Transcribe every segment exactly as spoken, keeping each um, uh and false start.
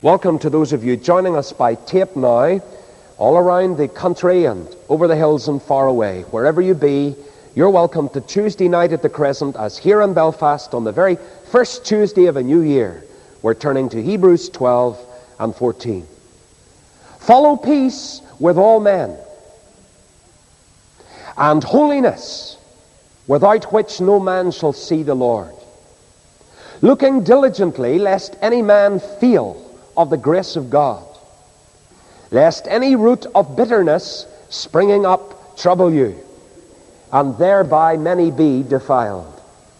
Welcome to those of you joining us by tape now, all around the country and over the hills and far away. Wherever you be, you're welcome to Tuesday night at the Crescent, as here in Belfast on the very first Tuesday of a new year, we're turning to Hebrews twelve and fourteen. Follow peace with all men, and holiness, without which no man shall see the Lord. Looking diligently, lest any man fail of the grace of God, lest any root of bitterness springing up trouble you, and thereby many be defiled.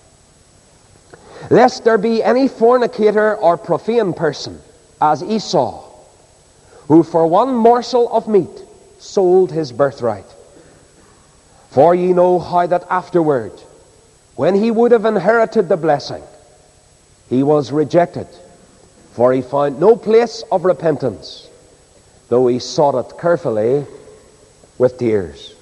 Lest there be any fornicator or profane person, as Esau, who for one morsel of meat sold his birthright. For ye know how that afterward, when he would have inherited the blessing, he was rejected, for he found no place of repentance, though he sought it carefully with tears.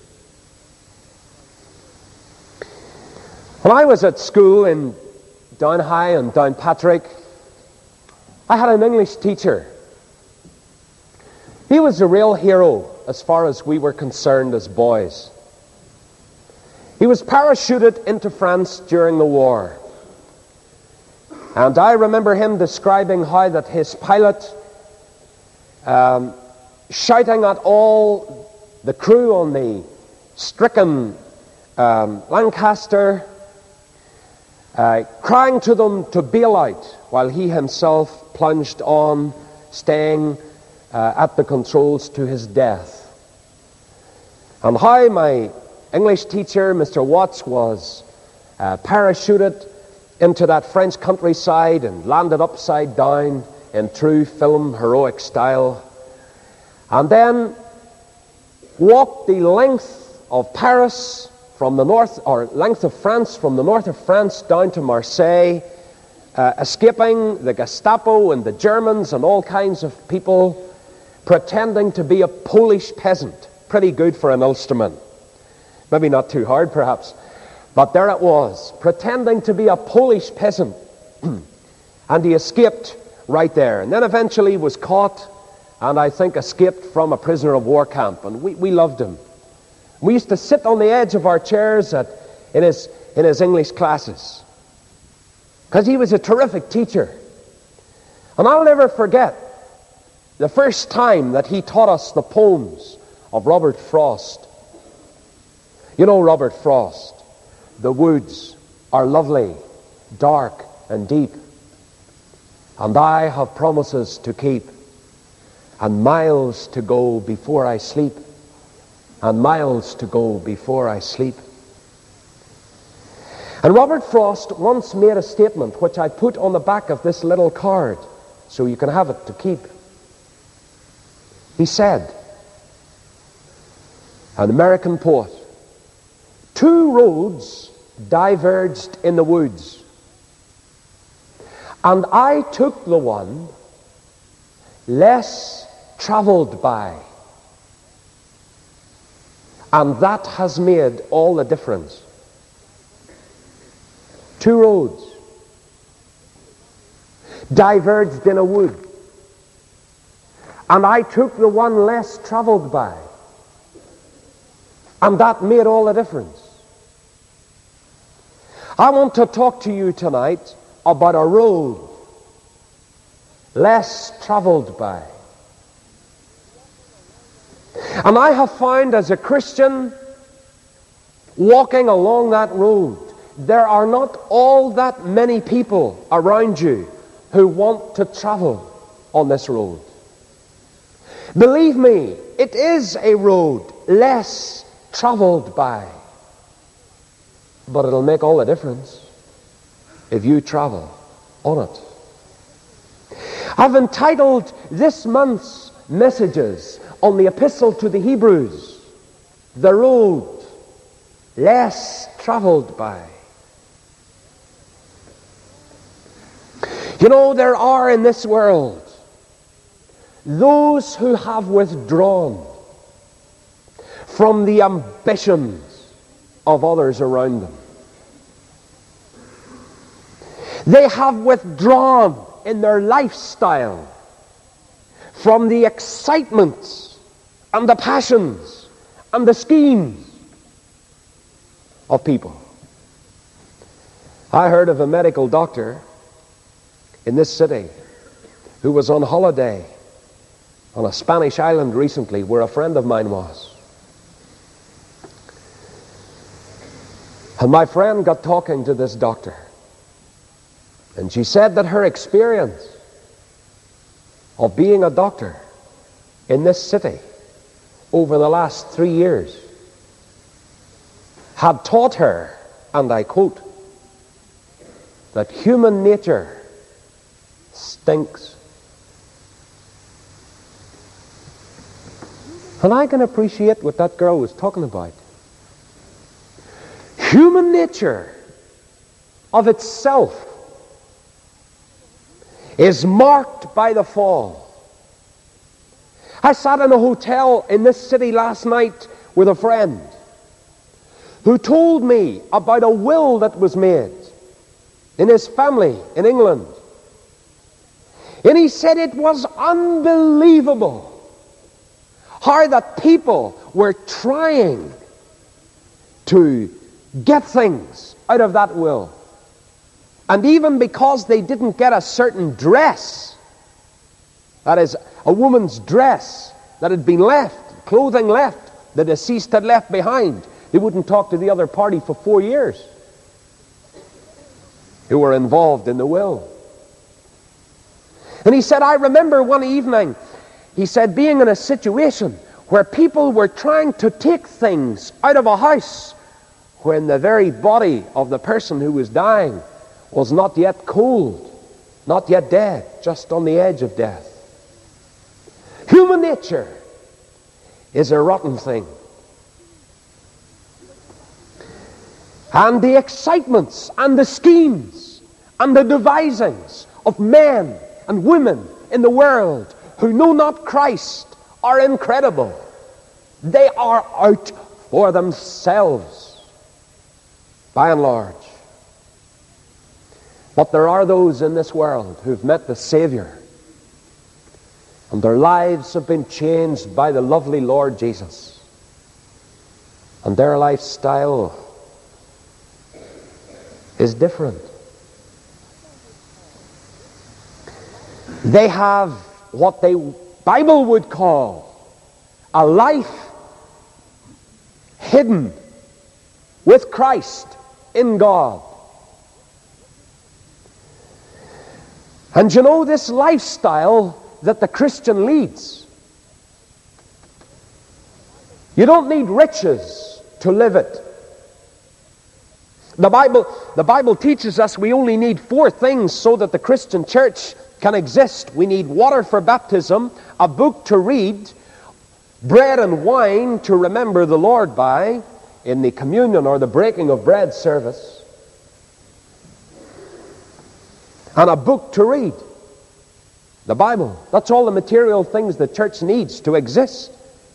When I was at school in Downhigh and Downpatrick, I had an English teacher. He was a real hero as far as we were concerned as boys. He was parachuted into France during the war. And I remember him describing how that his pilot, um, shouting at all the crew on the stricken um, Lancaster, uh, crying to them to bail out, while he himself plunged on, staying uh, at the controls to his death. And how my English teacher, Mister Watts, was uh, parachuted into that French countryside and landed upside down in true film heroic style, and then walked the length of Paris from the north, or length of France from the north of France down to Marseille, uh, escaping the Gestapo and the Germans and all kinds of people, pretending to be a Polish peasant. Pretty good for an Ulsterman. Maybe not too hard, perhaps. But there it was, pretending to be a Polish peasant. And he escaped right there. And then eventually was caught, and I think escaped from a prisoner of war camp. And we, we loved him. We used to sit on the edge of our chairs at, in, his, in his English classes, because he was a terrific teacher. And I'll never forget the first time that he taught us the poems of Robert Frost. You know Robert Frost. The woods are lovely, dark and deep, and I have promises to keep, and miles to go before I sleep, and miles to go before I sleep. And Robert Frost once made a statement which I put on the back of this little card so you can have it to keep. He said, an American poet, two roads diverged in the woods, and I took the one less traveled by, and that has made all the difference. Two roads diverged in a wood, and I took the one less traveled by, and that made all the difference. I want to talk to you tonight about a road less traveled by. And I have found as a Christian, walking along that road, there are not all that many people around you who want to travel on this road. Believe me, it is a road less traveled by. But it'll make all the difference if you travel on it. I've entitled this month's messages on the Epistle to the Hebrews, The Road Less Traveled By. You know, there are in this world those who have withdrawn from the ambitions of others around them. They have withdrawn in their lifestyle from the excitements and the passions and the schemes of people. I heard of a medical doctor in this city who was on holiday on a Spanish island recently where a friend of mine was. And my friend got talking to this doctor, and she said that her experience of being a doctor in this city over the last three years had taught her, and I quote, that human nature stinks. And I can appreciate what that girl was talking about. Human nature of itself is marked by the fall. I sat in a hotel in this city last night with a friend who told me about a will that was made in his family in England. And he said it was unbelievable how that people were trying to get things out of that will. And even because they didn't get a certain dress, that is, a woman's dress that had been left, clothing left, the deceased had left behind, they wouldn't talk to the other party for four years who were involved in the will. And he said, I remember one evening, he said, being in a situation where people were trying to take things out of a house when the very body of the person who was dying was not yet cold, not yet dead, just on the edge of death. Human nature is a rotten thing. And the excitements and the schemes and the devisings of men and women in the world who know not Christ are incredible. They are out for themselves, by and large. But there are those in this world who've met the Savior, and their lives have been changed by the lovely Lord Jesus. And their lifestyle is different. They have what the Bible would call a life hidden with Christ in God. And you know, this lifestyle that the Christian leads, you don't need riches to live it. The Bible, the Bible teaches us we only need four things so that the Christian church can exist. We need water for baptism, a book to read, bread and wine to remember the Lord by in the communion or the breaking of bread service, and a book to read, the Bible. That's all the material things the church needs to exist.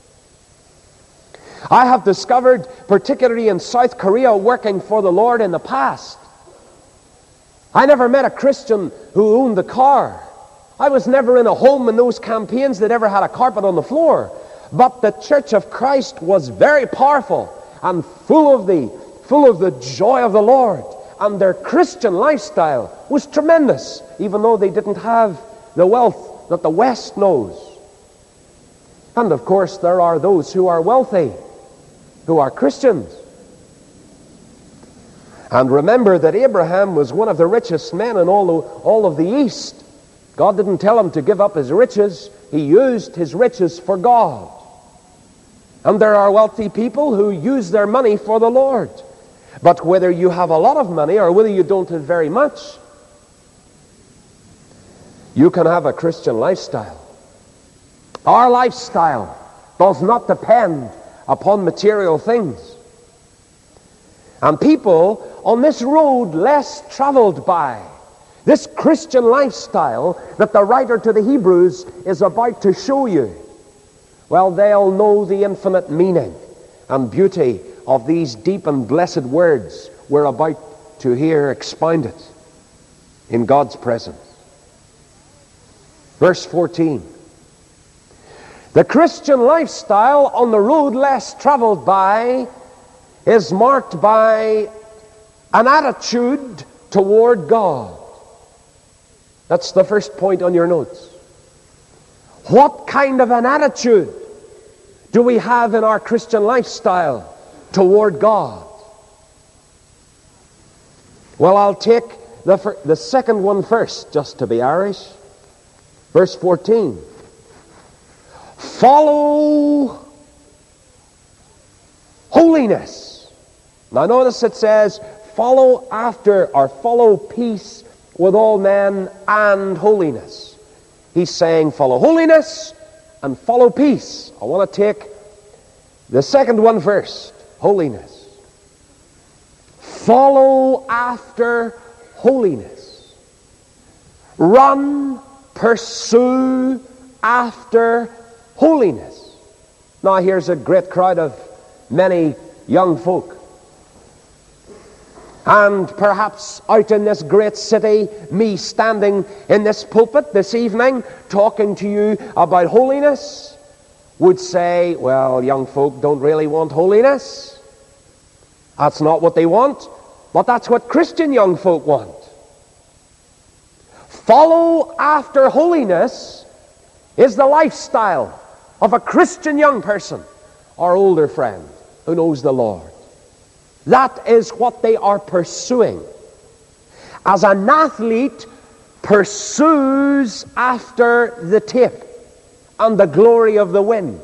I have discovered, particularly in South Korea, working for the Lord in the past, I never met a Christian who owned a car. I was never in a home in those campaigns that ever had a carpet on the floor. But the Church of Christ was very powerful and full of the full of the joy of the Lord. And their Christian lifestyle was tremendous, even though they didn't have the wealth that the West knows. And of course, there are those who are wealthy, who are Christians. And remember that Abraham was one of the richest men in all, the, all of the East. God didn't tell him to give up his riches. He used his riches for God. And there are wealthy people who use their money for the Lord. But whether you have a lot of money or whether you don't have very much, you can have a Christian lifestyle. Our lifestyle does not depend upon material things. And people on this road less traveled by, this Christian lifestyle that the writer to the Hebrews is about to show you, well, they'll know the infinite meaning and beauty of these deep and blessed words we're about to hear expounded in God's presence. Verse fourteen. The Christian lifestyle on the road less traveled by is marked by an attitude toward God. That's the first point on your notes. What kind of an attitude do we have in our Christian lifestyle toward God? Well, I'll take the, fir- the second one first, just to be Irish. Verse fourteen. Follow holiness. Now notice it says, follow after, or follow peace with all men and holiness. He's saying follow holiness and follow peace. I want to take the second one first. Holiness. Follow after holiness. Run, pursue after holiness. Now here's a great crowd of many young folk. And perhaps out in this great city, me standing in this pulpit this evening, talking to you about holiness, would say, well, young folk don't really want holiness. That's not what they want, but that's what Christian young folk want. Follow after holiness is the lifestyle of a Christian young person or older friend who knows the Lord. That is what they are pursuing. As an athlete pursues after the tip and the glory of the win,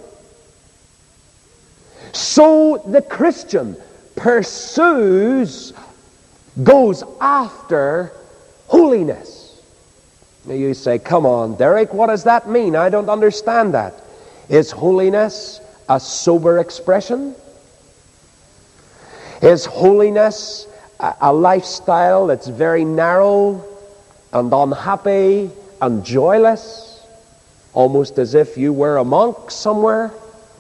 so the Christian pursues, goes after holiness. Now you say, come on, Derek, what does that mean? I don't understand that. Is holiness a sober expression? Is holiness a, a lifestyle that's very narrow and unhappy and joyless, almost as if you were a monk somewhere?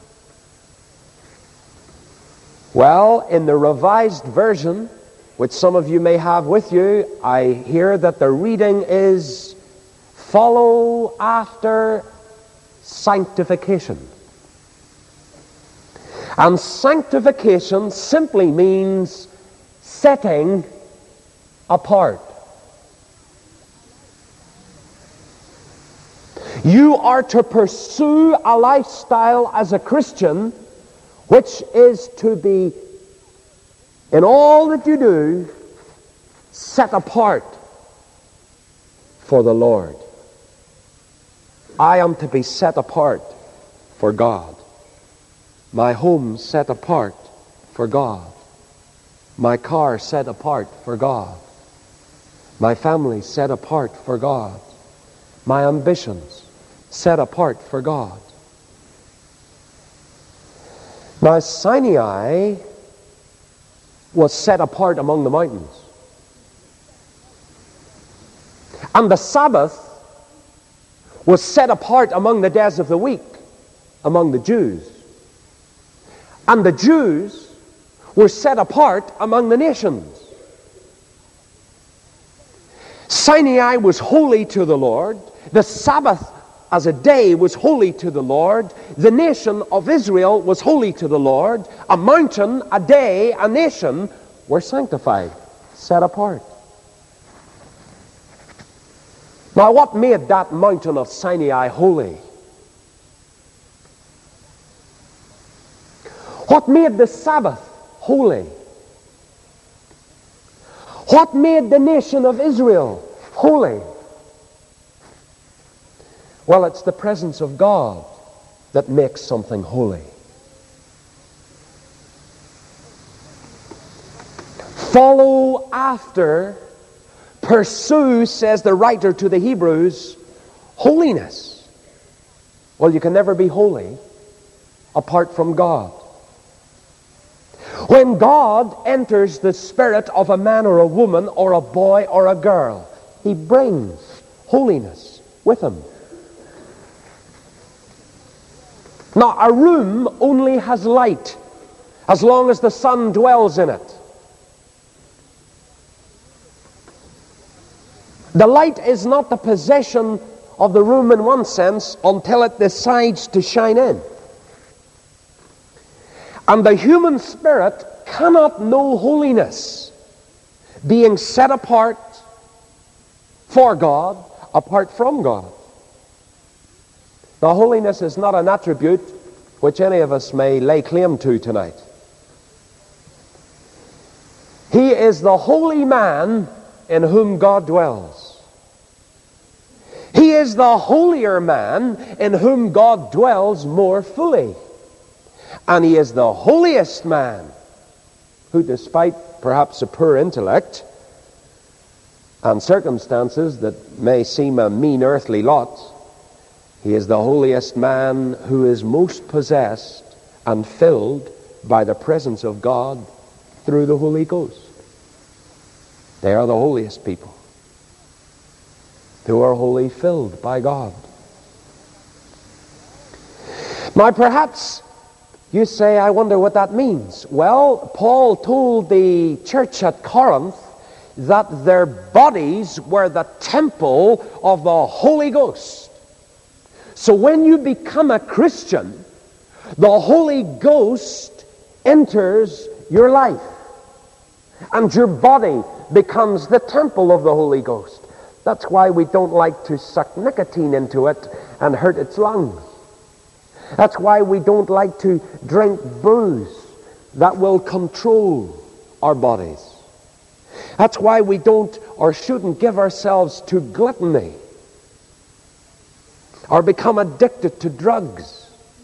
Well, in the Revised Version, which some of you may have with you, I hear that the reading is follow after sanctification. And sanctification simply means setting apart. You are to pursue a lifestyle as a Christian which is to be, in all that you do, set apart for the Lord. I am to be set apart for God. My home set apart for God. My car set apart for God. My family set apart for God. My ambitions set apart for God. Now Sinai was set apart among the mountains. And the Sabbath was set apart among the days of the week, among the Jews. And the Jews were set apart among the nations. Sinai was holy to the Lord. The Sabbath as a day was holy to the Lord. The nation of Israel was holy to the Lord. A mountain, a day, a nation were sanctified, set apart. Now, what made that mountain of Sinai holy? What made the Sabbath holy? What made the nation of Israel holy? Well, it's the presence of God that makes something holy. Follow after, pursue, says the writer to the Hebrews, holiness. Well, you can never be holy apart from God. When God enters the spirit of a man or a woman or a boy or a girl, He brings holiness with Him. Now, a room only has light as long as the sun dwells in it. The light is not the possession of the room in one sense until it decides to shine in. And the human spirit cannot know holiness, being set apart for God, apart from God. The holiness is not an attribute which any of us may lay claim to tonight. He is the holy man in whom God dwells. He is the holier man in whom God dwells more fully. And he is the holiest man who, despite perhaps a poor intellect and circumstances that may seem a mean earthly lot, he is the holiest man who is most possessed and filled by the presence of God through the Holy Ghost. They are the holiest people who are wholly filled by God. Now perhaps you say, I wonder what that means. Well, Paul told the church at Corinth that their bodies were the temple of the Holy Ghost. So when you become a Christian, the Holy Ghost enters your life. And your body becomes the temple of the Holy Ghost. That's why we don't like to suck nicotine into it and hurt its lungs. That's why we don't like to drink booze that will control our bodies. That's why we don't or shouldn't give ourselves to gluttony or become addicted to drugs.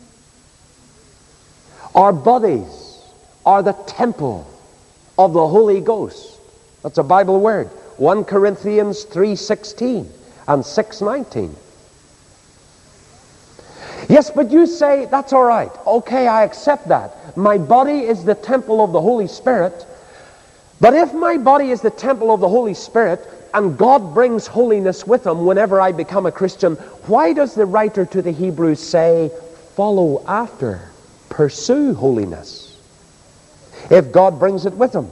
Our bodies are the temple of the Holy Ghost. That's a Bible word. First Corinthians three sixteen and six nineteen. Yes, but you say, that's all right. Okay, I accept that. My body is the temple of the Holy Spirit. But if my body is the temple of the Holy Spirit, and God brings holiness with him whenever I become a Christian, why does the writer to the Hebrews say, follow after, pursue holiness, if God brings it with him?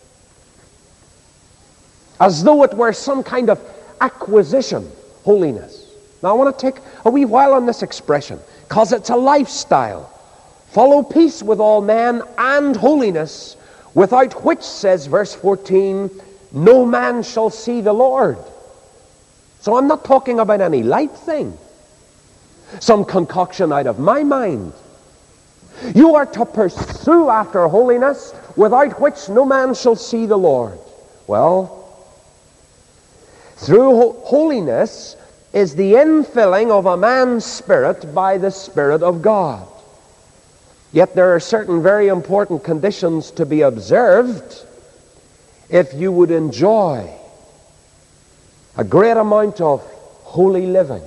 As though it were some kind of acquisition, holiness. Now I want to take a wee while on this expression, because it's a lifestyle. Follow peace with all men and holiness, without which, says verse fourteen, no man shall see the Lord. So I'm not talking about any light thing, some concoction out of my mind. You are to pursue after holiness, without which no man shall see the Lord. Well, through ho- holiness is the infilling of a man's spirit by the Spirit of God. Yet there are certain very important conditions to be observed if you would enjoy a great amount of holy living.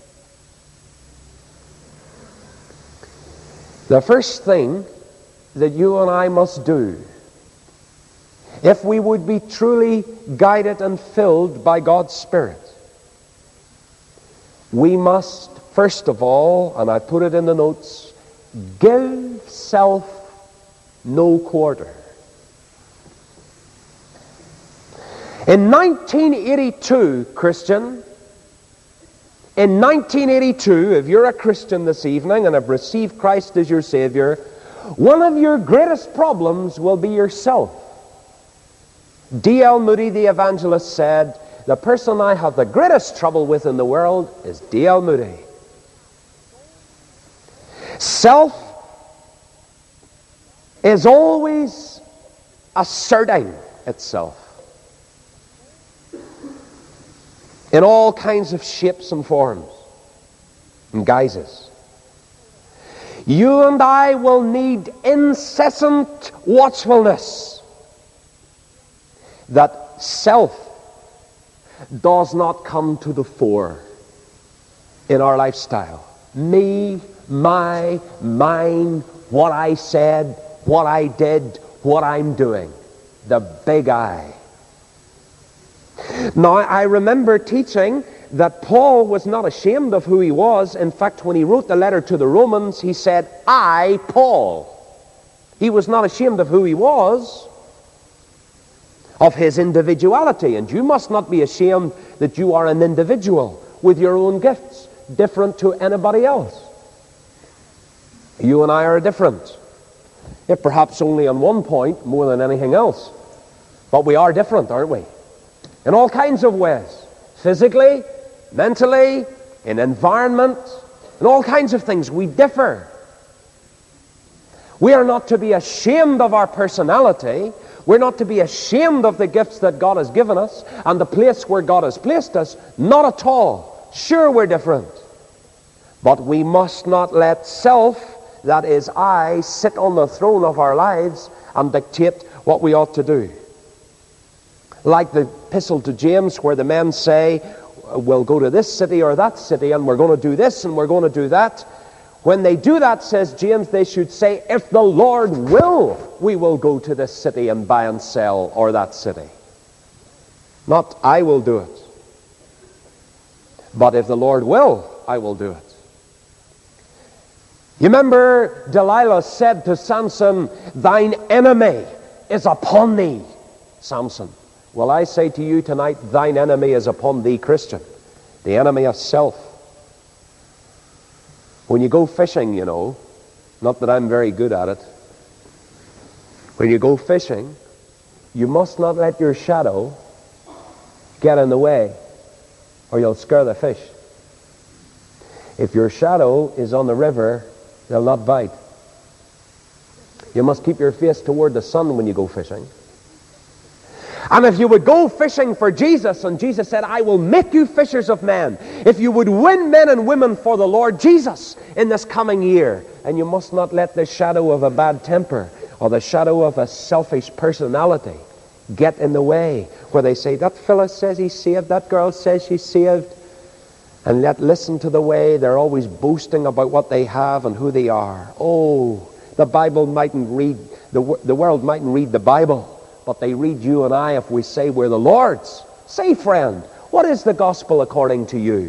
The first thing that you and I must do, if we would be truly guided and filled by God's Spirit, we must, first of all, and I put it in the notes, give self no quarter. In nineteen eighty-two, Christian, in nineteen eighty-two, if you're a Christian this evening and have received Christ as your Savior, one of your greatest problems will be yourself. D L Moody, the evangelist, said, the person I have the greatest trouble with in the world is D L Moody. Self is always asserting itself in all kinds of shapes and forms and guises. You and I will need incessant watchfulness that self does not come to the fore in our lifestyle. Me, my, mine, what I said, what I did, what I'm doing. The big I. Now, I remember teaching that Paul was not ashamed of who he was. In fact, when he wrote the letter to the Romans, he said, I, Paul. He was not ashamed of who he was, of his individuality. And you must not be ashamed that you are an individual. with your own gifts, different to anybody else. You and I are different. If perhaps only on one point more than anything else. But we are different, aren't we? In all kinds of ways. Physically, mentally, in environment, in all kinds of things. We differ. We are not to be ashamed of our personality. We're not to be ashamed of the gifts that God has given us and the place where God has placed us. Not at all. Sure, we're different. But we must not let self, that is I, sit on the throne of our lives and dictate what we ought to do. Like the epistle to James, where the men say, we'll go to this city or that city, and we're going to do this and we're going to do that. When they do that, says James, they should say, if the Lord will, we will go to this city and buy and sell, or that city. Not, I will do it. But if the Lord will, I will do it. You remember Delilah said to Samson, thine enemy is upon thee, Samson. Well, I say to you tonight, thine enemy is upon thee, Christian. The enemy of self. When you go fishing, you know, not that I'm very good at it. When you go fishing, you must not let your shadow get in the way, or you'll scare the fish. If your shadow is on the river, they'll not bite. You must keep your face toward the sun when you go fishing. And if you would go fishing for Jesus, and Jesus said, I will make you fishers of men. If you would win men and women for the Lord Jesus in this coming year, and you must not let the shadow of a bad temper or the shadow of a selfish personality get in the way, where they say, that fella says he's saved, that girl says she's saved. And let listen to the way they're always boasting about what they have and who they are. Oh, the Bible mightn't read, the, the world mightn't read the Bible, but they read you and I if we say we're the Lord's. Say, friend, what is the gospel according to you?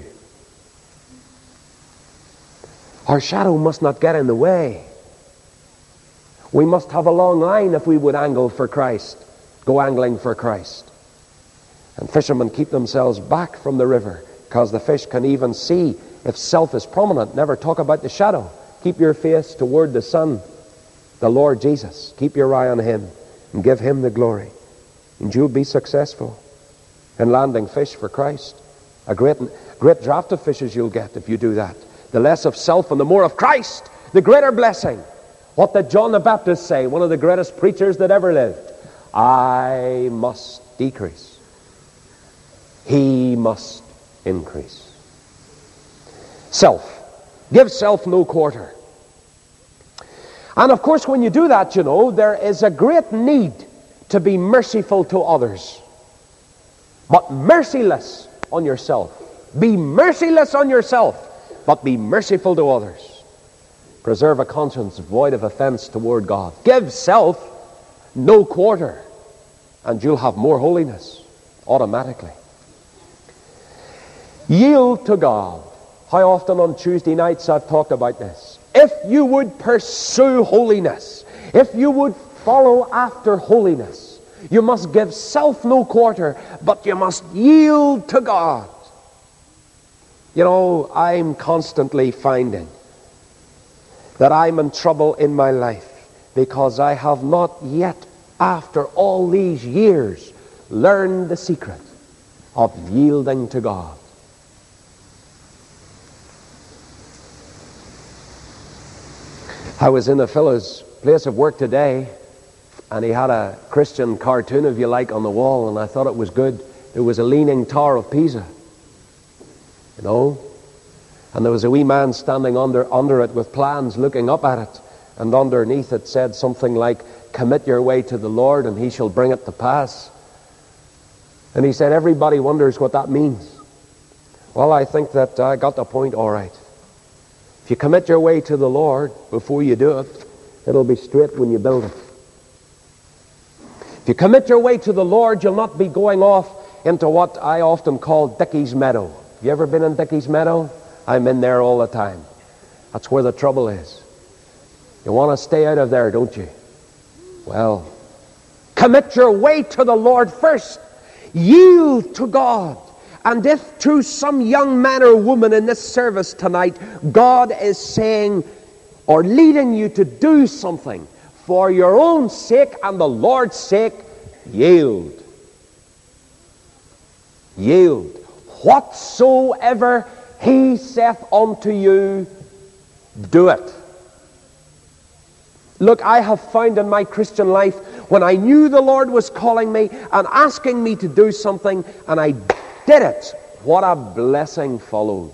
Our shadow must not get in the way. We must have a long line if we would angle for Christ, go angling for Christ. And fishermen keep themselves back from the river, because the fish can even see if self is prominent. Never talk about the shadow. Keep your face toward the sun, the Lord Jesus. Keep your eye on him and give him the glory. And you'll be successful in landing fish for Christ. A great, great draft of fishes you'll get if you do that. The less of self and the more of Christ, the greater blessing. What did John the Baptist say, one of the greatest preachers that ever lived? I must decrease. He must increase. Self. Give self no quarter. And of course, when you do that, you know, there is a great need to be merciful to others, but merciless on yourself. Be merciless on yourself, but be merciful to others. Preserve a conscience void of offense toward God. Give self no quarter, and you'll have more holiness automatically. Yield to God. How often on Tuesday nights I've talked about this. If you would pursue holiness, if you would follow after holiness, you must give self no quarter, but you must yield to God. You know, I'm constantly finding that I'm in trouble in my life because I have not yet, after all these years, learned the secret of yielding to God. I was in a fellow's place of work today, and he had a Christian cartoon, if you like, on the wall, and I thought it was good. There was a leaning Tower of Pisa, you know, and there was a wee man standing under, under it with plans looking up at it, and underneath it said something like, commit your way to the Lord and he shall bring it to pass. And he said, everybody wonders what that means. Well, I think that I got the point all right. If you commit your way to the Lord before you do it, it'll be straight when you build it. If you commit your way to the Lord, you'll not be going off into what I often call Dickie's Meadow. Have you ever been in Dickie's Meadow? I'm in there all the time. That's where the trouble is. You want to stay out of there, don't you? Well, commit your way to the Lord first. Yield to God. And if through some young man or woman in this service tonight, God is saying or leading you to do something for your own sake and the Lord's sake, yield. Yield. Whatsoever he saith unto you, do it. Look, I have found in my Christian life, when I knew the Lord was calling me and asking me to do something, and I did it, what a blessing followed.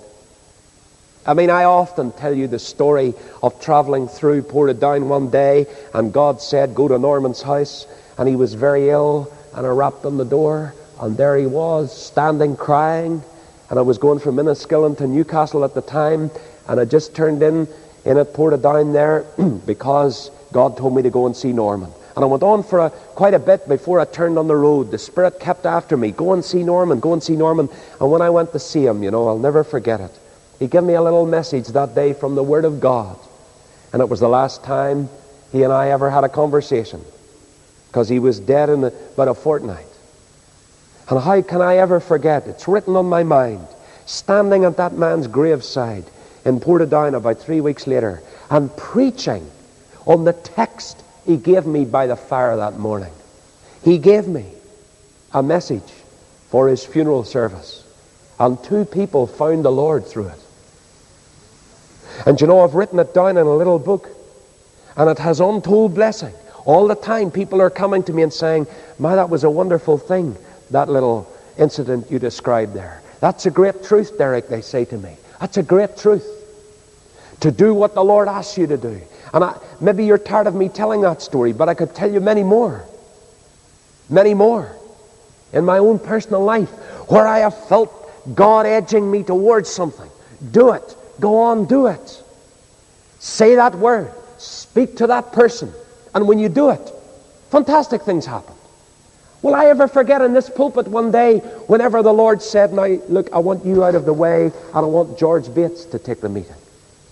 I mean, I often tell you the story of traveling through Portadown one day, and God said, go to Norman's house, and he was very ill, and I rapped on the door, and there he was, standing crying, and I was going from Inniskillen to Newcastle at the time, and I just turned in, in at Portadown there, because God told me to go and see Norman. And I went on for a, quite a bit before I turned on the road. The Spirit kept after me, go and see Norman, go and see Norman. And when I went to see him, you know, I'll never forget it. He gave me a little message that day from the Word of God. And it was the last time he and I ever had a conversation, because he was dead in about a fortnight. And how can I ever forget? It's written on my mind, standing at that man's graveside in Portadown about three weeks later, and preaching on the text he gave me by the fire that morning. He gave me a message for his funeral service, and two people found the Lord through it. And you know, I've written it down in a little book, and it has untold blessing. All the time people are coming to me and saying, my, that was a wonderful thing, that little incident you described there. That's a great truth, Derek, they say to me. That's a great truth. To do what the Lord asks you to do. And I, maybe you're tired of me telling that story, but I could tell you many more. Many more. In my own personal life, where I have felt God edging me towards something. Do it. Go on, do it. Say that word. Speak to that person. And when you do it, fantastic things happen. Will I ever forget in this pulpit one day, whenever the Lord said, now, look, I want you out of the way, and I want George Bates to take the meeting.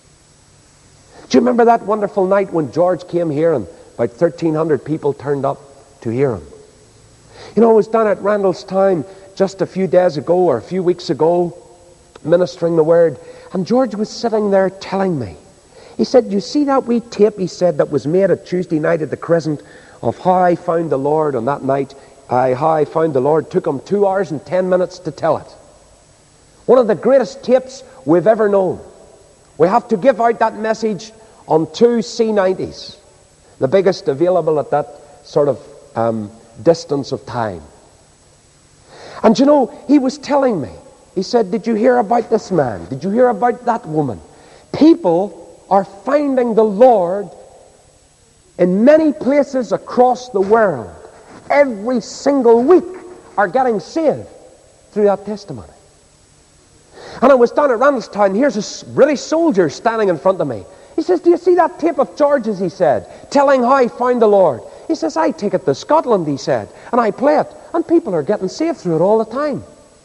Do you remember that wonderful night when George came here and about thirteen hundred people turned up to hear him? You know, I was down at Randallstown just a few days ago or a few weeks ago, ministering the word, and George was sitting there telling me. He said, you see that wee tape, he said, that was made at Tuesday night at the Crescent of how I found the Lord on that night. I, how I found the Lord. Took him two hours and ten minutes to tell it. One of the greatest tapes we've ever known. We have to give out that message on two C nineties, the biggest available at that sort of um, distance of time. And you know, he was telling me, he said, did you hear about this man? Did you hear about that woman? People are finding the Lord in many places across the world. Every single week are getting saved through that testimony. And I was down at Randallstown, here's a really soldier standing in front of me. He says, do you see that tape of George's, he said, telling how he found the Lord? He says, I take it to Scotland, he said, and I play it, and people are getting saved through it all the time.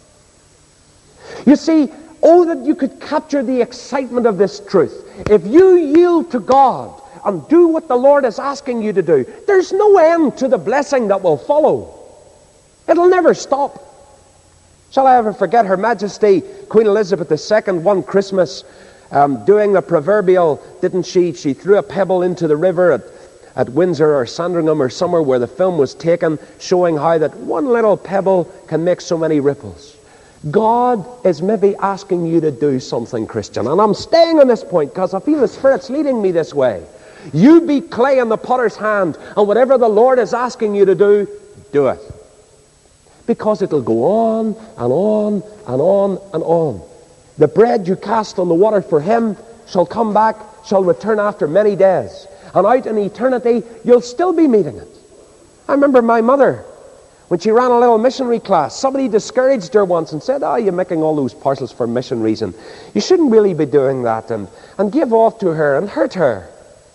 You see, oh, that you could capture the excitement of this truth. If you yield to God and do what the Lord is asking you to do, there's no end to the blessing that will follow. It'll never stop. Shall I ever forget Her Majesty Queen Elizabeth the Second one Christmas um, doing the proverbial, didn't she? She threw a pebble into the river at, at Windsor or Sandringham or somewhere where the film was taken, showing how that one little pebble can make so many ripples. God is maybe asking you to do something, Christian. And I'm staying on this point because I feel the Spirit's leading me this way. You be clay in the potter's hand, and whatever the Lord is asking you to do, do it. Because it'll go on and on and on and on. The bread you cast on the water for him shall come back, shall return after many days. And out in eternity, you'll still be meeting it. I remember my mother, when she ran a little missionary class, somebody discouraged her once and said, oh, you're making all those parcels for missionaries, and you shouldn't really be doing that, and, and give off to her and hurt her.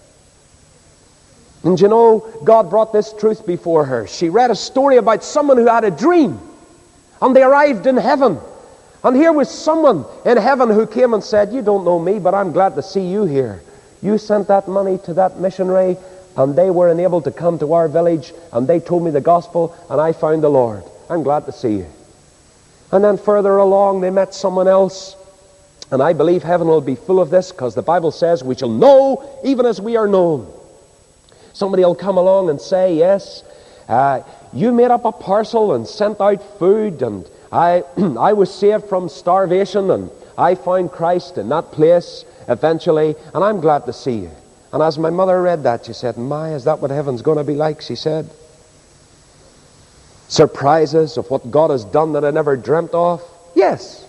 And you know, God brought this truth before her. She read a story about someone who had a dream, and they arrived in heaven. And here was someone in heaven who came and said, you don't know me, but I'm glad to see you here. You sent that money to that missionary, and they were enabled to come to our village, and they told me the gospel, and I found the Lord. I'm glad to see you. And then further along they met someone else. And I believe heaven will be full of this, because the Bible says we shall know even as we are known. Somebody will come along and say, yes, uh, you made up a parcel and sent out food, and I, I was saved from starvation, and I found Christ in that place eventually, and I'm glad to see you. And as my mother read that, she said, my, is that what heaven's going to be like? She said. Surprises of what God has done that I never dreamt of? Yes.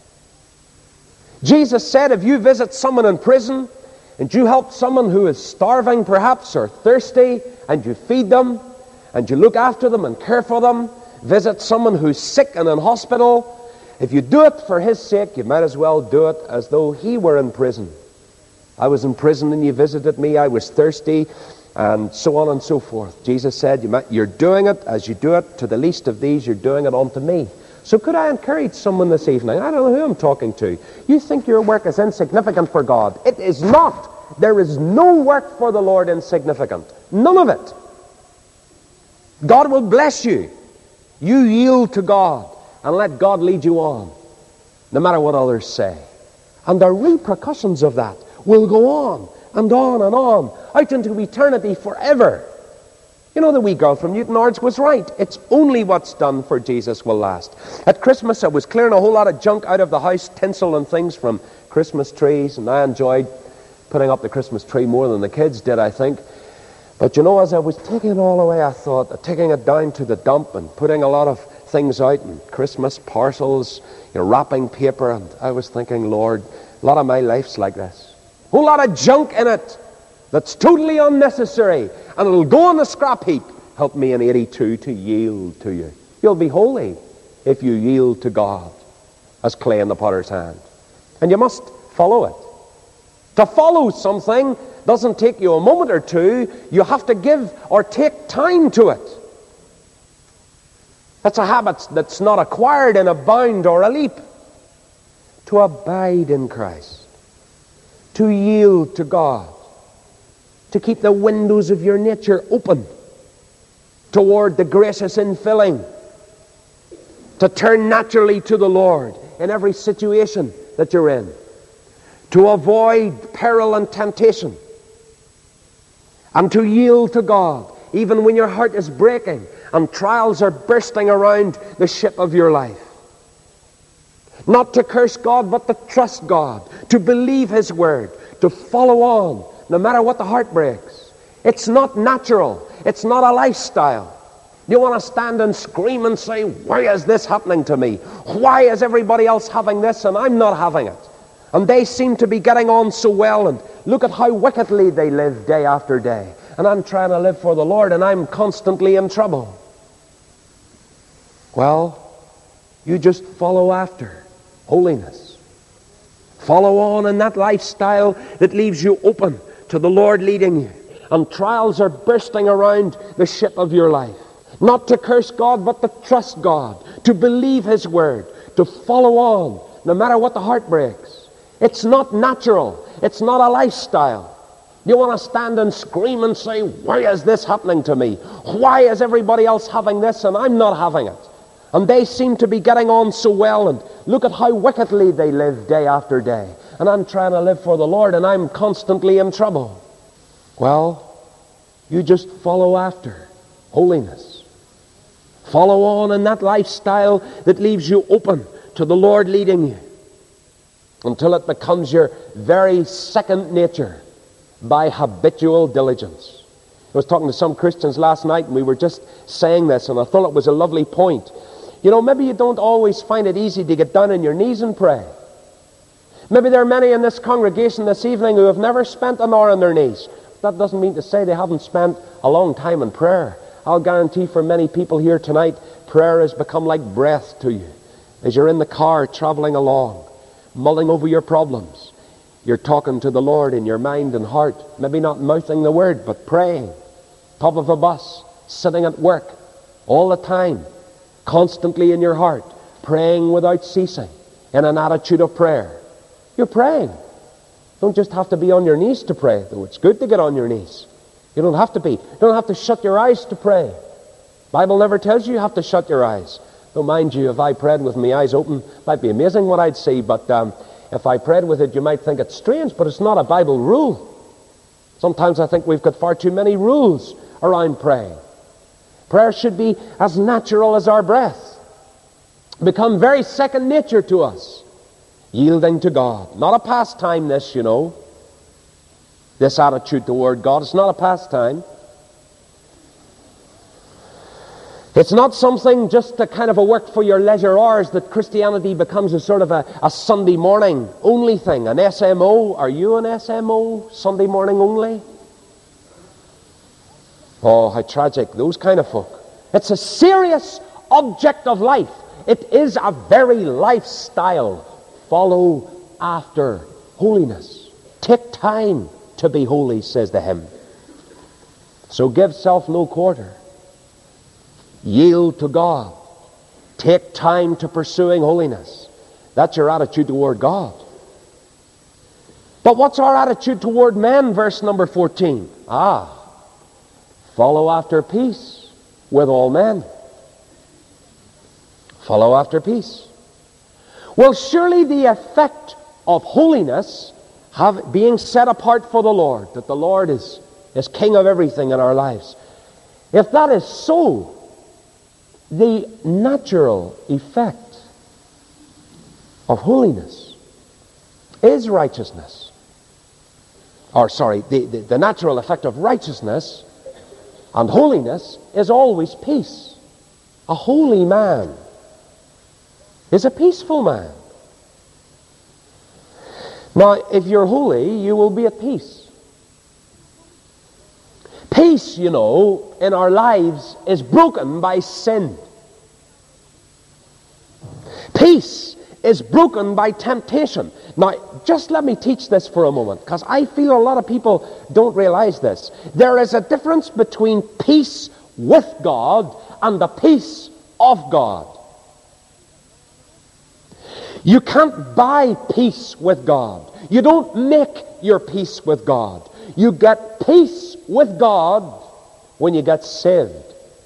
Jesus said, if you visit someone in prison, and you help someone who is starving perhaps, or thirsty, and you feed them, and you look after them and care for them, visit someone who's sick and in hospital, if you do it for his sake, you might as well do it as though he were in prison. I was in prison and you visited me, I was thirsty, and so on and so forth. Jesus said, you might, you're doing it as you do it to the least of these, you're doing it unto me. So could I encourage someone this evening? I don't know who I'm talking to. You think your work is insignificant for God. It is not. There is no work for the Lord insignificant. None of it. God will bless you. You yield to God and let God lead you on, no matter what others say. And the repercussions of that will go on and on and on, out into eternity forever. You know, the wee girl from Newton Ards was right. It's only what's done for Jesus will last. At Christmas, I was clearing a whole lot of junk out of the house, tinsel and things from Christmas trees, and I enjoyed putting up the Christmas tree more than the kids did, I think. But you know, as I was taking it all away, I thought, of taking it down to the dump and putting a lot of things out, and Christmas parcels, you know, wrapping paper, and I was thinking, Lord, a lot of my life's like this. A whole lot of junk in it that's totally unnecessary, and it'll go on the scrap heap. Help me in eighty-two to yield to you. You'll be holy if you yield to God as clay in the potter's hand. And you must follow it. To follow something doesn't take you a moment or two. You have to give or take time to it. That's a habit that's not acquired in a bound or a leap. To abide in Christ. To yield to God. To keep the windows of your nature open toward the gracious infilling. To turn naturally to the Lord in every situation that you're in. To avoid peril and temptation. And to yield to God even when your heart is breaking and trials are bursting around the ship of your life. Not to curse God, but to trust God. To believe His word. To follow on no matter what the heart breaks. It's not natural. It's not a lifestyle. You want to stand and scream and say, why is this happening to me? Why is everybody else having this and I'm not having it? And they seem to be getting on so well, and look at how wickedly they live day after day. And I'm trying to live for the Lord and I'm constantly in trouble. Well, you just follow after holiness. Follow on in that lifestyle that leaves you open to the Lord leading you. And trials are bursting around the ship of your life. Not to curse God, but to trust God. To believe His word. To follow on, no matter what the heart breaks. It's not natural. It's not a lifestyle. You want to stand and scream and say, why is this happening to me? Why is everybody else having this and I'm not having it? And they seem to be getting on so well, and look at how wickedly they live day after day. And I'm trying to live for the Lord and I'm constantly in trouble. Well, you just follow after holiness. Follow on in that lifestyle that leaves you open to the Lord leading you. Until it becomes your very second nature by habitual diligence. I was talking to some Christians last night and we were just saying this, and I thought it was a lovely point. You know, maybe you don't always find it easy to get down on your knees and pray. Maybe there are many in this congregation this evening who have never spent an hour on their knees. That doesn't mean to say they haven't spent a long time in prayer. I'll guarantee for many people here tonight, prayer has become like breath to you. As you're in the car traveling along, mulling over your problems, you're talking to the Lord in your mind and heart, maybe not mouthing the word, but praying. Top of a bus, sitting at work, all the time, constantly in your heart, praying without ceasing, in an attitude of prayer. You're praying. You don't just have to be on your knees to pray, though it's good to get on your knees. You don't have to be. You don't have to shut your eyes to pray. The Bible never tells you you have to shut your eyes. Don't mind you, if I prayed with my eyes open, it might be amazing what I'd see, but um, if I prayed with it, you might think it's strange, but it's not a Bible rule. Sometimes I think we've got far too many rules around praying. Prayer should be as natural as our breath. Become very second nature to us. Yielding to God. Not a pastime, this, you know. This attitude toward God. It's not a pastime. It's not something just to kind of a work for your leisure hours, that Christianity becomes a sort of a, a Sunday morning only thing. An S M O. Are you an S M O? Sunday morning only? Oh, how tragic. Those kind of folk. It's a serious object of life. It is a very lifestyle. Follow after holiness. Take time to be holy, says the hymn. So give self no quarter. Yield to God. Take time to pursuing holiness. That's your attitude toward God. But what's our attitude toward men? Verse number fourteen. Ah, follow after peace with all men. Follow after peace. Well, surely the effect of holiness, have, being set apart for the Lord, that the Lord is, is king of everything in our lives. If that is so, the natural effect of holiness is righteousness. Or, sorry, the, the, the natural effect of righteousness and holiness is always peace. A holy man is a peaceful man. Now, if you're holy, you will be at peace. Peace, you know, in our lives is broken by sin. Peace is broken by temptation. Now, just let me teach this for a moment, because I feel a lot of people don't realize this. There is a difference between peace with God and the peace of God. You can't buy peace with God. You don't make your peace with God. You get peace with God when you get saved.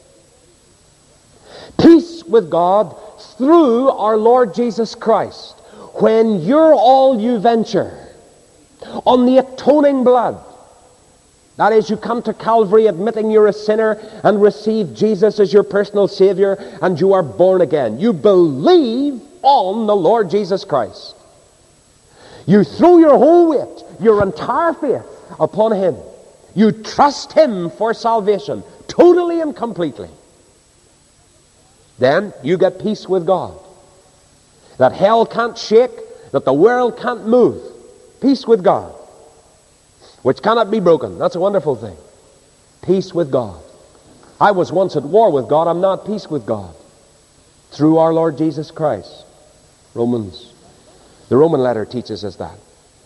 Peace with God through our Lord Jesus Christ. When you're all you venture on the atoning blood, that is, you come to Calvary admitting you're a sinner and receive Jesus as your personal Savior, and you are born again. You believe on the Lord Jesus Christ. You throw your whole weight, your entire faith upon Him. You trust Him for salvation, totally and completely. Then you get peace with God. That hell can't shake, that the world can't move. Peace with God, which cannot be broken. That's a wonderful thing. Peace with God. I was once at war with God. I'm not at peace with God. Through our Lord Jesus Christ. Romans. The Roman letter teaches us that.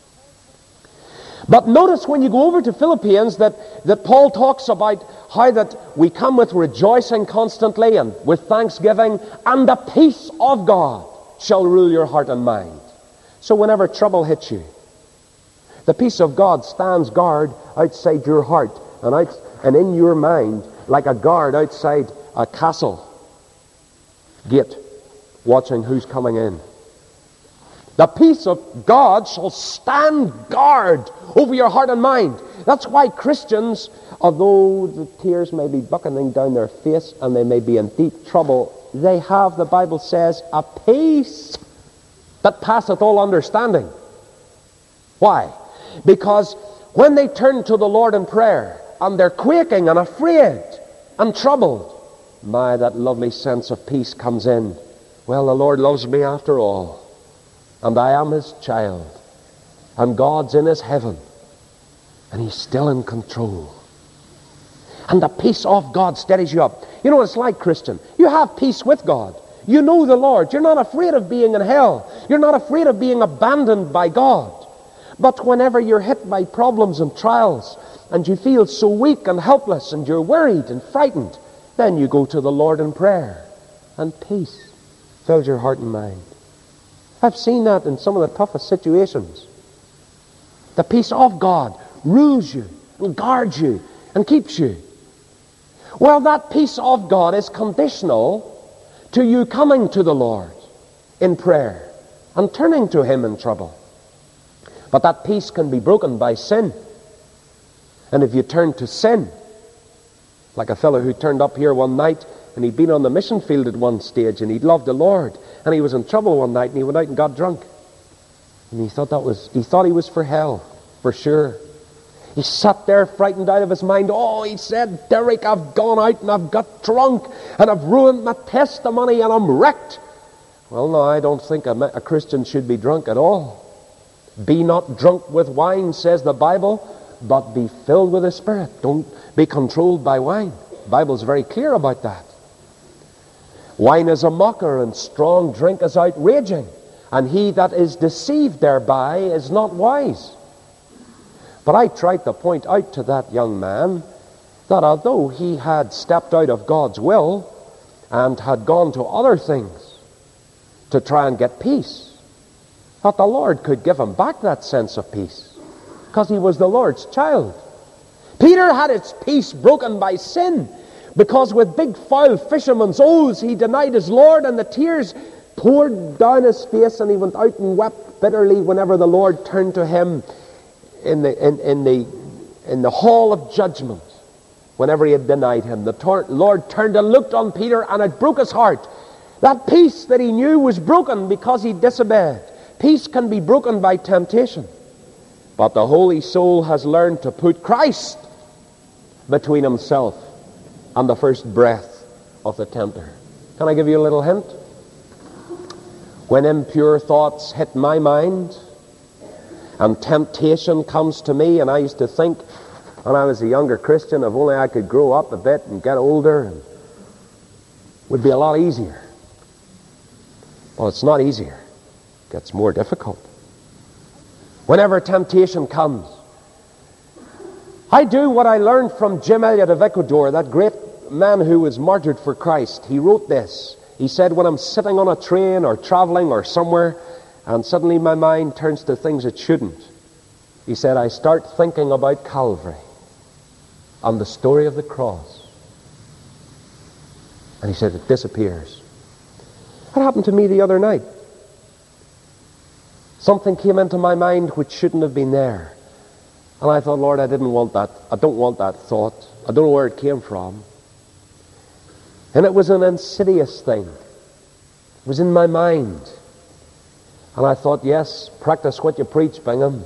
But notice when you go over to Philippians that, that Paul talks about how that we come with rejoicing constantly and with thanksgiving, and the peace of God shall rule your heart and mind. So whenever trouble hits you, the peace of God stands guard outside your heart and, out, and in your mind, like a guard outside a castle gate, watching who's coming in. The peace of God shall stand guard over your heart and mind. That's why Christians, although the tears may be bucketing down their face and they may be in deep trouble, they have, the Bible says, a peace that passeth all understanding. Why? Because when they turn to the Lord in prayer and they're quaking and afraid and troubled, my, that lovely sense of peace comes in. Well, the Lord loves me after all. And I am His child. And God's in His heaven. And He's still in control. And the peace of God steadies you up. You know what it's like, Christian? You have peace with God. You know the Lord. You're not afraid of being in hell. You're not afraid of being abandoned by God. But whenever you're hit by problems and trials, and you feel so weak and helpless, and you're worried and frightened, then you go to the Lord in prayer. And peace fills your heart and mind. I've seen that in some of the toughest situations. The peace of God rules you and guards you and keeps you. Well, that peace of God is conditional to you coming to the Lord in prayer and turning to Him in trouble. But that peace can be broken by sin. And if you turn to sin, like a fellow who turned up here one night, and he'd been on the mission field at one stage, and he'd loved the Lord, and he was in trouble one night, and he went out and got drunk. And he thought that was, he thought he was for hell, for sure. He sat there frightened out of his mind. Oh, he said, Derek, I've gone out and I've got drunk, and I've ruined my testimony, and I'm wrecked. Well, no, I don't think a, a Christian should be drunk at all. Be not drunk with wine, says the Bible, but be filled with the Spirit. Don't be controlled by wine. The Bible's very clear about that. Wine is a mocker, and strong drink is outraging, and he that is deceived thereby is not wise. But I tried to point out to that young man that although he had stepped out of God's will and had gone to other things to try and get peace, that the Lord could give him back that sense of peace, because he was the Lord's child. Peter had his peace broken by sin, because with big foul fishermen's oaths he denied his Lord, and the tears poured down his face, and he went out and wept bitterly whenever the Lord turned to him in the in, in the in the hall of judgment. Whenever he had denied him, the tor- Lord turned and looked on Peter, and it broke his heart. That peace that he knew was broken because he disobeyed. Peace can be broken by temptation, but the holy soul has learned to put Christ between himself and the first breath of the tempter. Can I give you a little hint? When impure thoughts hit my mind and temptation comes to me, and I used to think when I was a younger Christian, if only I could grow up a bit and get older, and it would be a lot easier. Well, it's not easier. It gets more difficult. Whenever temptation comes, I do what I learned from Jim Elliot of Ecuador, that great man who was martyred for Christ. He wrote this. He said, when I'm sitting on a train or traveling or somewhere, and suddenly my mind turns to things it shouldn't, he said, I start thinking about Calvary and the story of the cross. And he said, it disappears. What happened to me the other night? Something came into my mind which shouldn't have been there. And I thought, Lord, I didn't want that. I don't want that thought. I don't know where it came from. And it was an insidious thing. It was in my mind. And I thought, yes, practice what you preach, Bingham.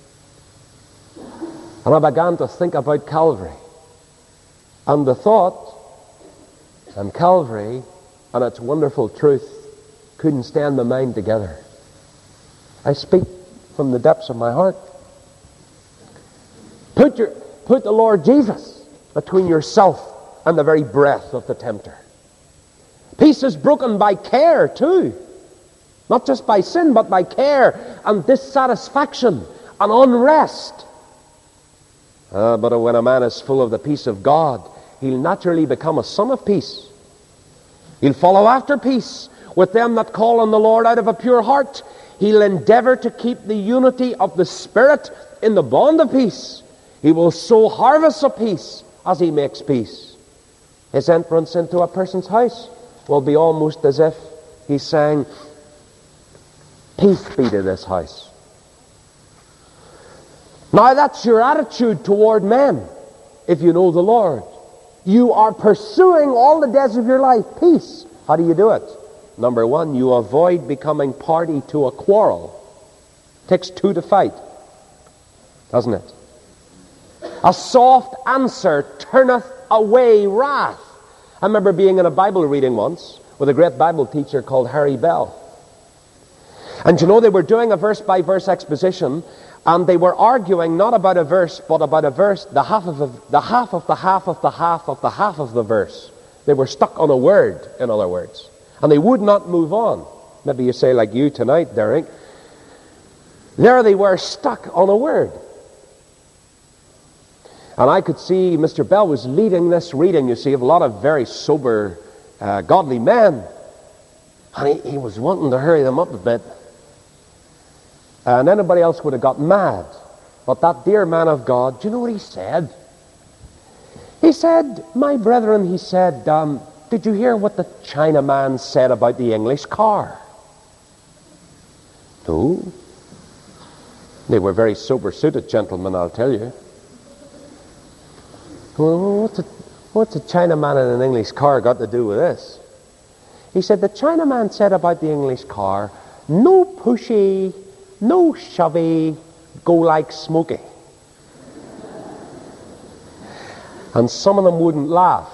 And I began to think about Calvary. And the thought and Calvary and its wonderful truth couldn't stand my mind together. I speak from the depths of my heart. Put your, put the Lord Jesus between yourself and the very breath of the tempter. Peace is broken by care too. Not just by sin, but by care and dissatisfaction and unrest. Uh, but when a man is full of the peace of God, he'll naturally become a son of peace. He'll follow after peace with them that call on the Lord out of a pure heart. He'll endeavor to keep the unity of the Spirit in the bond of peace. He will sow harvests of peace as he makes peace. His entrance into a person's house will be almost as if he's saying, peace be to this house. Now that's your attitude toward men, if you know the Lord. You are pursuing all the days of your life peace. How do you do it? Number one, you avoid becoming party to a quarrel. It takes two to fight, doesn't it? A soft answer turneth away wrath. I remember being in a Bible reading once with a great Bible teacher called Harry Bell. And you know, they were doing a verse-by-verse exposition, and they were arguing not about a verse, but about a verse, the half of a, the half of the half of the half of the half of the verse. They were stuck on a word, in other words. And they would not move on. Maybe you say like you tonight, Derek. There they were, stuck on a word. And I could see Mister Bell was leading this reading, you see, of a lot of very sober, uh, godly men. And he, he was wanting to hurry them up a bit. And anybody else would have got mad. But that dear man of God, do you know what he said? He said, my brethren, he said, um, did you hear what the Chinaman said about the English car? No. They were very sober-suited gentlemen, I'll tell you. Well, what's a, what's a Chinaman in an English car got to do with this? He said, the Chinaman said about the English car, no pushy, no shovey, go like Smokey. And some of them wouldn't laugh.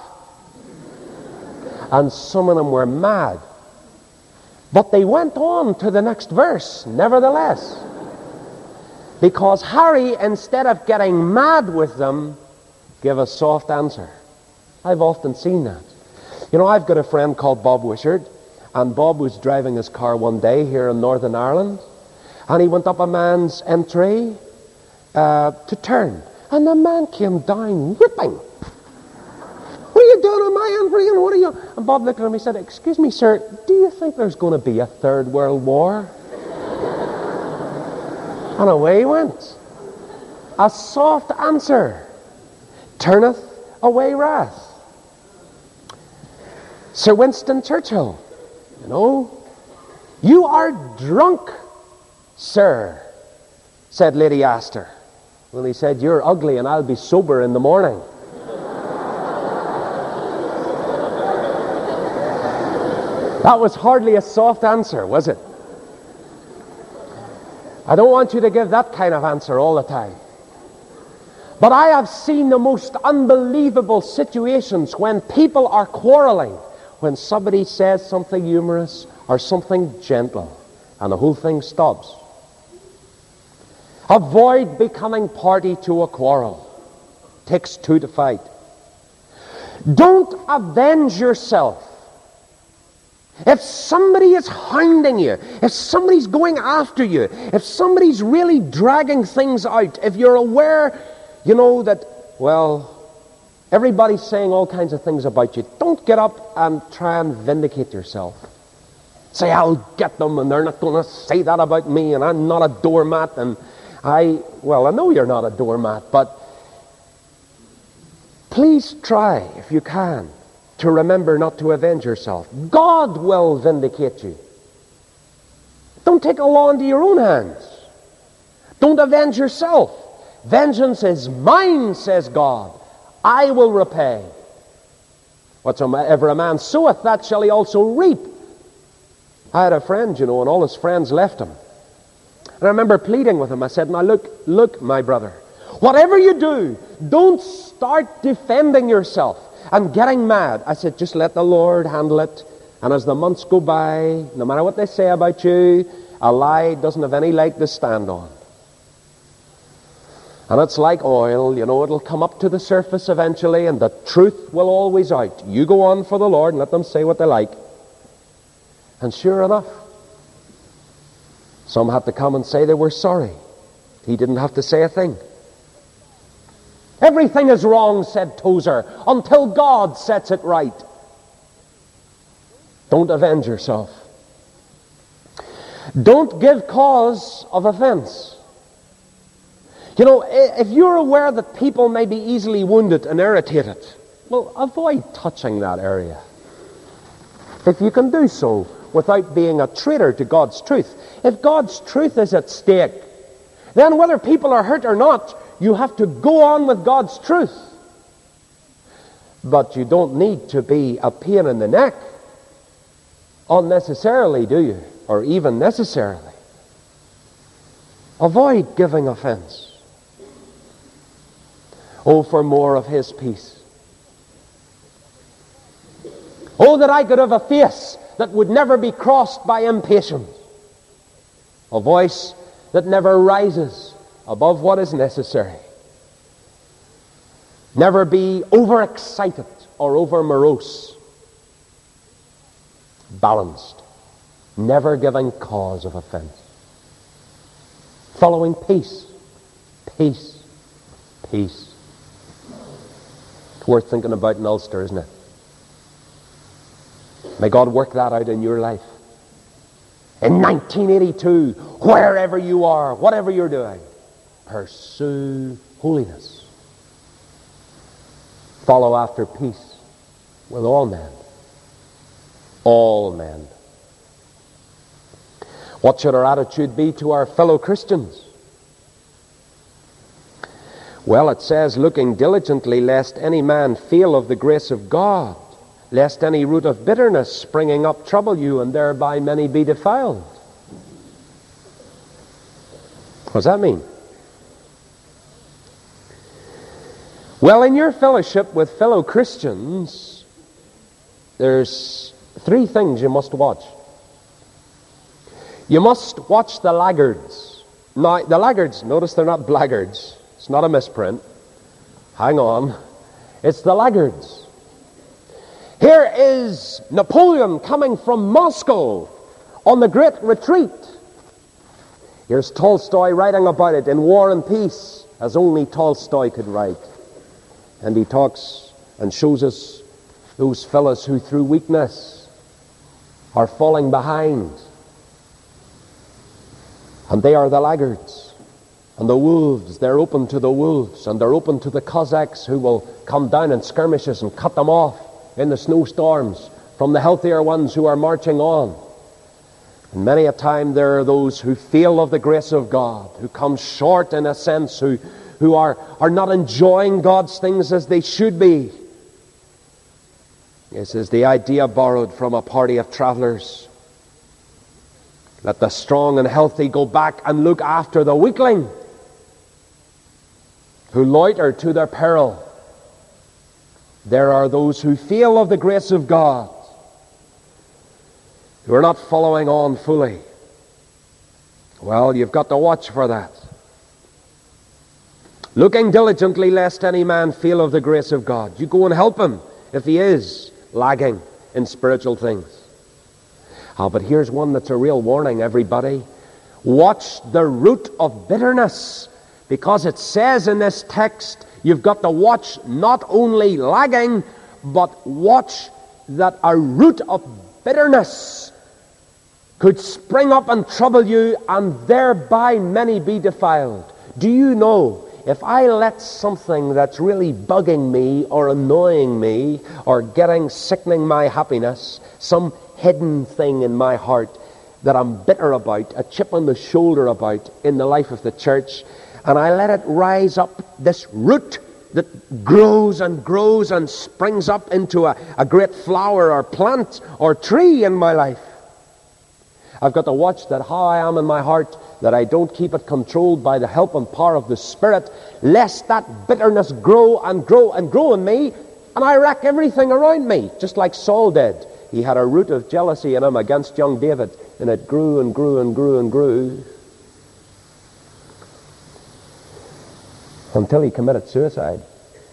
And some of them were mad. But they went on to the next verse, nevertheless. Because Harry, instead of getting mad with them, gave a soft answer. I've often seen that. You know, I've got a friend called Bob Wishart, and Bob was driving his car one day here in Northern Ireland, and he went up a man's entry uh, to turn, and the man came down whipping. What are you doing on my entry, and what are you... And Bob looked at him and he said, excuse me, sir, do you think there's going to be a third world war? And away he went. A soft answer turneth away wrath. Sir Winston Churchill, you know, you are drunk, sir, said Lady Astor. Well, he said, you're ugly and I'll be sober in the morning. That was hardly a soft answer, was it? I don't want you to give that kind of answer all the time. But I have seen the most unbelievable situations when people are quarreling, when somebody says something humorous or something gentle, and the whole thing stops. Avoid becoming party to a quarrel. Takes two to fight. Don't avenge yourself. If somebody is hounding you, if somebody's going after you, if somebody's really dragging things out, if you're aware, you know, that, well, everybody's saying all kinds of things about you, don't get up and try and vindicate yourself. Say, I'll get them, and they're not going to say that about me, and I'm not a doormat, and I, well, I know you're not a doormat, but please try, if you can, to remember not to avenge yourself. God will vindicate you. Don't take the law into your own hands. Don't avenge yourself. Vengeance is mine, says God. I will repay. Whatsoever a man soweth, that shall he also reap. I had a friend, you know, and all his friends left him. And I remember pleading with him. I said, now look, look, my brother, whatever you do, don't start defending yourself and getting mad. I said, just let the Lord handle it. And as the months go by, no matter what they say about you, a lie doesn't have any leg to stand on. And it's like oil, you know, it'll come up to the surface eventually, and the truth will always out. You go on for the Lord and let them say what they like. And sure enough, some had to come and say they were sorry. He didn't have to say a thing. Everything is wrong, said Tozer, until God sets it right. Don't avenge yourself. Don't give cause of offense. You know, if you're aware that people may be easily wounded and irritated, well, avoid touching that area. If you can do so without being a traitor to God's truth. If God's truth is at stake, then whether people are hurt or not, you have to go on with God's truth. But you don't need to be a pain in the neck unnecessarily, do you? Or even necessarily. Avoid giving offense. Oh, for more of His peace. Oh, that I could have a face that would never be crossed by impatience. A voice that never rises above what is necessary. Never be overexcited or over morose. Balanced. Never giving cause of offense. Following peace. Peace. Peace. It's worth thinking about in Ulster, isn't it? May God work that out in your life. In nineteen eighty-two, wherever you are, whatever you're doing, pursue holiness. Follow after peace with all men. All men. What should our attitude be to our fellow Christians? Well, it says, looking diligently, lest any man fail of the grace of God, lest any root of bitterness springing up trouble you, and thereby many be defiled. What does that mean? Well, in your fellowship with fellow Christians, there's three things you must watch. You must watch the laggards. Now, the laggards, notice they're not blackguards. It's not a misprint. Hang on. It's the laggards. Here is Napoleon coming from Moscow on the Great Retreat. Here's Tolstoy writing about it in War and Peace, as only Tolstoy could write. And he talks and shows us those fellows who through weakness are falling behind. And they are the laggards. And the wolves, they're open to the wolves, and they're open to the Cossacks who will come down in skirmishes and cut them off in the snowstorms from the healthier ones who are marching on. And many a time there are those who fail of the grace of God, who come short in a sense, who, who are, are not enjoying God's things as they should be. This is the idea borrowed from a party of travelers. Let the strong and healthy go back and look after the weakling, who loiter to their peril. There are those who fail of the grace of God, who are not following on fully. Well, you've got to watch for that. Looking diligently lest any man fail of the grace of God. You go and help him if he is lagging in spiritual things. Ah, but here's one that's a real warning, everybody. Watch the root of bitterness, because it says in this text, you've got to watch not only lagging, but watch that a root of bitterness could spring up and trouble you, and thereby many be defiled. Do you know, if I let something that's really bugging me or annoying me or getting, sickening my happiness, some hidden thing in my heart that I'm bitter about, a chip on the shoulder about in the life of the church, and I let it rise up, this root that grows and grows and springs up into a, a great flower or plant or tree in my life. I've got to watch that how I am in my heart, that I don't keep it controlled by the help and power of the Spirit, lest that bitterness grow and grow and grow in me, and I wreck everything around me, just like Saul did. He had a root of jealousy in him against young David, and it grew and grew and grew and grew until he committed suicide.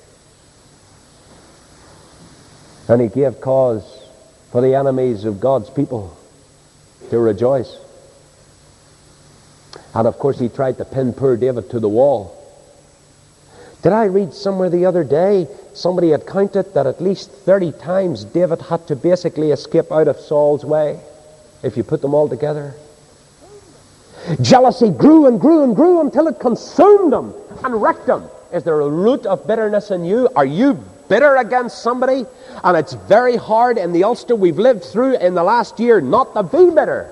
And he gave cause for the enemies of God's people to rejoice. And of course he tried to pin poor David to the wall. Did I read somewhere the other day, somebody had counted that at least thirty times David had to basically escape out of Saul's way, if you put them all together. Jealousy grew and grew and grew until it consumed him and wrecked him. Is there a root of bitterness in you? Are you bitter against somebody? And it's very hard in the Ulster we've lived through in the last year not to be bitter.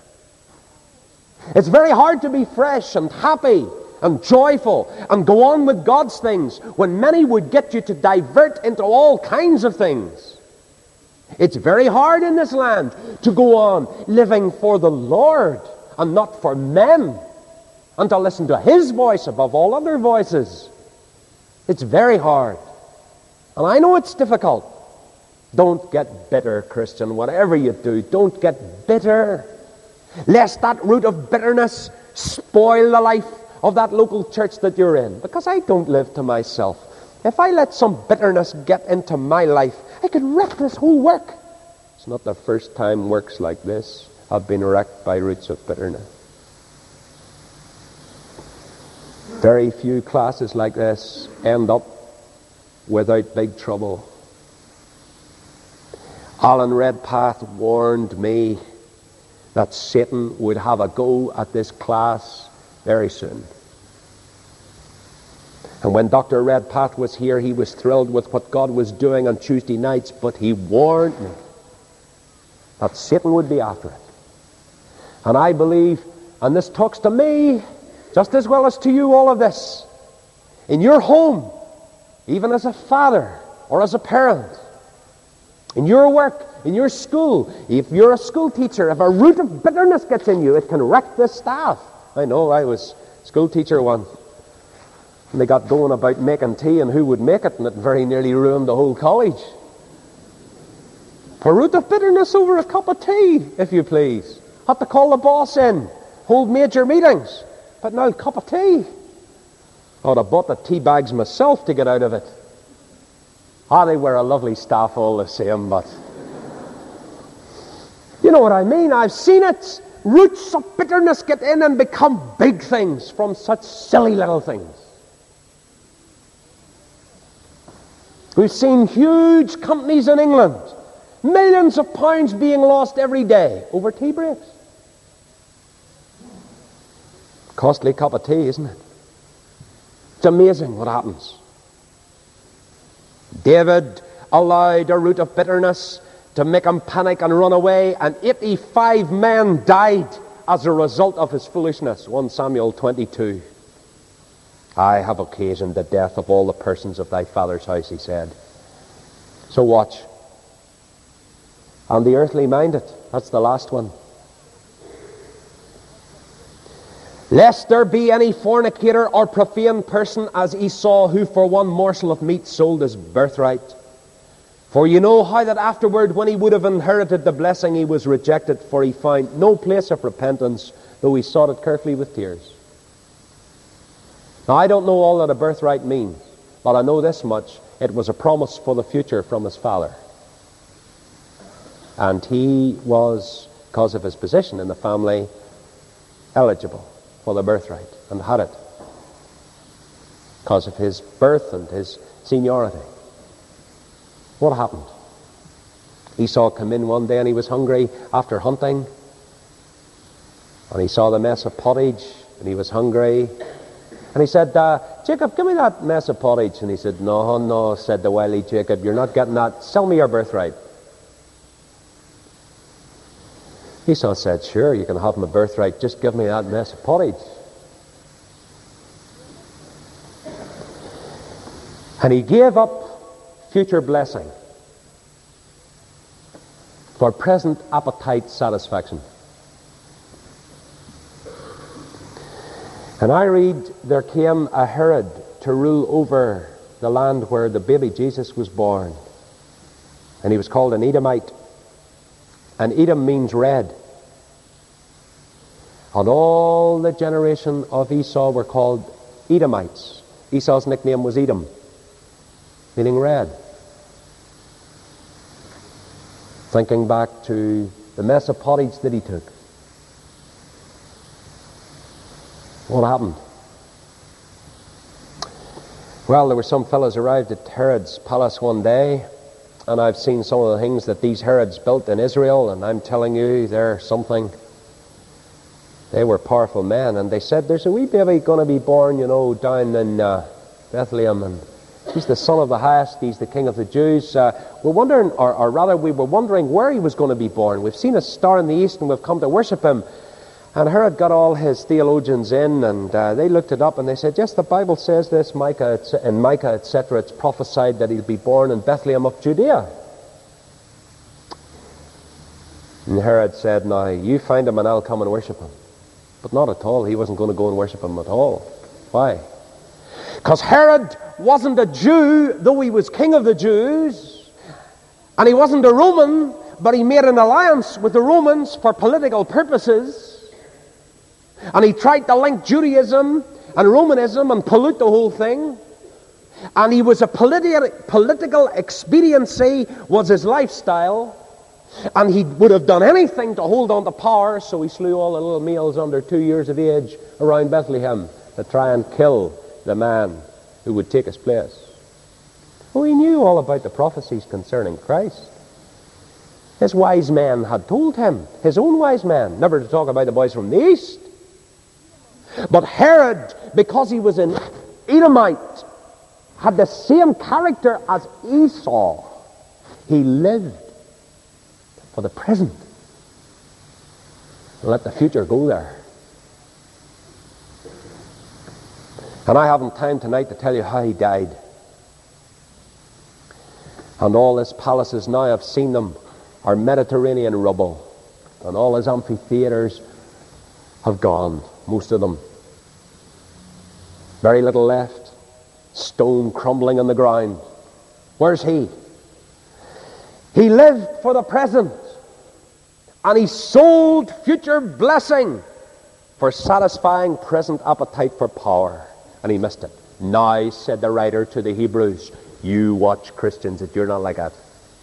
It's very hard to be fresh and happy and joyful and go on with God's things when many would get you to divert into all kinds of things. It's very hard in this land to go on living for the Lord and not for men, and to listen to His voice above all other voices. It's very hard. And I know it's difficult. Don't get bitter, Christian. Whatever you do, don't get bitter, lest that root of bitterness spoil the life of that local church that you're in. Because I don't live to myself. If I let some bitterness get into my life, I could wreck this whole work. It's not the first time works like this have been wrecked by roots of bitterness. Very few classes like this end up without big trouble. Alan Redpath warned me that Satan would have a go at this class very soon. And when Doctor Redpath was here, he was thrilled with what God was doing on Tuesday nights, but he warned me that Satan would be after it. And I believe, and this talks to me just as well as to you, all of this, in your home, even as a father or as a parent, in your work, in your school, if you're a school teacher, if a root of bitterness gets in you, it can wreck this staff. I know, I was a school teacher once, and they got going about making tea and who would make it, and it very nearly ruined the whole college. A root of bitterness over a cup of tea, if you please. Had to call the boss in, hold major meetings, but now a cup of tea. I would have bought the tea bags myself to get out of it. Ah, they were a lovely staff all the same, but you know what I mean? I've seen it. Roots of bitterness get in and become big things from such silly little things. We've seen huge companies in England, millions of pounds being lost every day over tea breaks. Costly cup of tea, isn't it? It's amazing what happens. David allowed a root of bitterness to make him panic and run away, and eighty-five men died as a result of his foolishness. First Samuel twenty-two. I have occasioned the death of all the persons of thy father's house, he said. So watch. And the earthly minded, that's the last one. Lest there be any fornicator or profane person as Esau, who for one morsel of meat sold his birthright. For you know how that afterward, when he would have inherited the blessing, he was rejected, for he found no place of repentance, though he sought it carefully with tears. Now, I don't know all that a birthright means, but I know this much: it was a promise for the future from his father. And he was, because of his position in the family, eligible for the birthright, and had it because of his birth and his seniority. What happened? Esau came in one day and he was hungry after hunting, and he saw the mess of pottage and he was hungry, and he said, uh, Jacob, give me that mess of pottage. And he said, no, no, said the wily Jacob, you're not getting that. Sell me your birthright. Esau said, sure, you can have my birthright, just give me that mess of pottage. And he gave up future blessing for present appetite satisfaction. And I read, there came a Herod to rule over the land where the baby Jesus was born. And he was called an Edomite. And Edom means red. And all the generation of Esau were called Edomites. Esau's nickname was Edom, meaning red. Thinking back to the mess of pottage that he took. What happened? Well, there were some fellows arrived at Herod's palace one day, and I've seen some of the things that these Herods built in Israel, and I'm telling you, they're something. They were powerful men, and they said, there's a wee baby going to be born, you know, down in uh, Bethlehem, and he's the son of the highest, he's the king of the Jews. Uh, we're wondering, or, or rather, we were wondering where he was going to be born. We've seen a star in the east, and we've come to worship him. And Herod got all his theologians in, and uh, they looked it up, and they said, yes, the Bible says this, Micah, in Micah, et cetera, it's prophesied that he'll be born in Bethlehem of Judea. And Herod said, now, you find him and I'll come and worship him. But not at all. He wasn't going to go and worship him at all. Why? Because Herod wasn't a Jew, though he was king of the Jews, and he wasn't a Roman, but he made an alliance with the Romans for political purposes. And he tried to link Judaism and Romanism and pollute the whole thing. And he was a politi- political expediency was his lifestyle. And he would have done anything to hold on to power, so he slew all the little males under two years of age around Bethlehem to try and kill the man who would take his place. Well, he knew all about the prophecies concerning Christ. His wise men had told him, his own wise men, never to talk about the boys from the east. But Herod, because he was an Edomite, had the same character as Esau. He lived for the present and let the future go there. And I haven't time tonight to tell you how he died. And all his palaces, now I've seen them, are Mediterranean rubble. And all his amphitheaters have gone, most of them. Very little left. Stone crumbling on the ground. Where's he? He lived for the present. And he sold future blessing for satisfying present appetite for power. And he missed it. Now, said the writer to the Hebrews, you watch, Christians, that you're not like that.